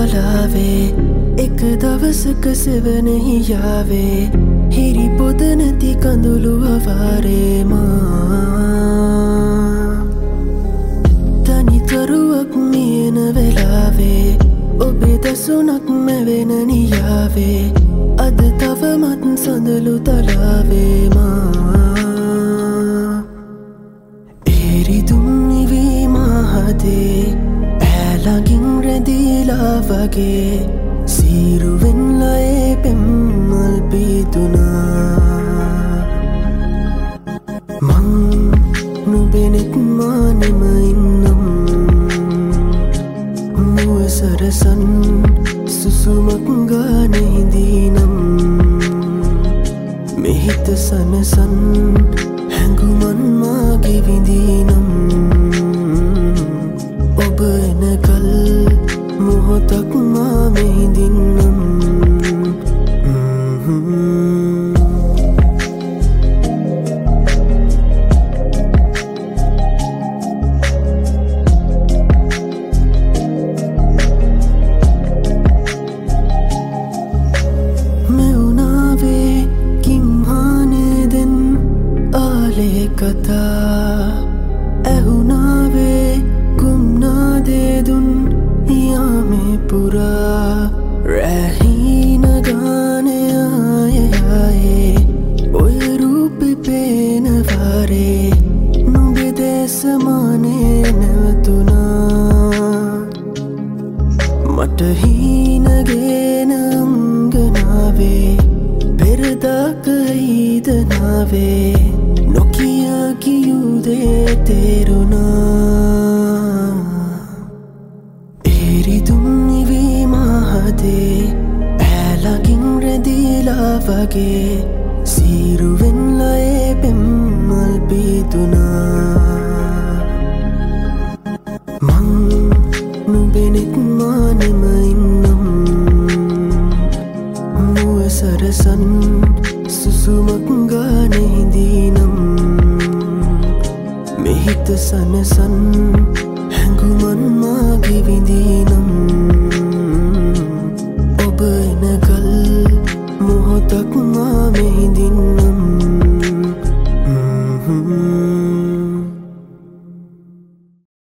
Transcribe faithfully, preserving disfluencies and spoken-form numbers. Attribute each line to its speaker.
Speaker 1: කලාවේ එක දවසක සෙවනෙහි යාවේ හිරි පොද නැති කඳුළු අවාරේ මා තනිතරුවක් මියන වෙලාවේ ඔබේ දසුනක් මැවෙන නියාවේ අද තවමත් සඳලු තලාවේ මා එරිදුම් නිවී මහදේ ඈළඟින් රැඳීලා වගේ සීරුවෙන්ලයේ පෙම්මල් පීතුනා මං නුබෙනෙත් මානෙම ඉන්නම් මුව සරසන් සුසුමක් ගානෙහිදීනම් මෙහිත සනසන් හැඟුමන් මාගේ විඳීනම් ඔබ එනකල් මොහොතක් මා මෙහිදින්නම් මෙවුනාවේ කිම්හානේදෙන් ආලේ කතා ඇහුනාවේ කුම්නාදේදුන් යාමේ පුරා රැහීන ගානයායයායේ ඔය රූපෙ පේනවාරේ නුඹෙ දේශමානේ නැවතුනා මට හීනගෙන අංගනාවේ පෙරදාක ඊදනාවේ නොකිය කියුදේ තේරුණා එරිදුම් නිවී මහදේ ඈළඟින් රැඳීලා වගේ සීරුවෙන්ලයේ පෙම්මල් පීතුනා මං නුබෙනෙත් මානෙම ඉන්නම් මුව සරසන් සුසුමක් ගානෙහිදීනම් මෙහිත සනසන් හැඟුමන් මාගේ විඳීනම් ඔබ එනකල් මොහොතක් මා මෙහිදී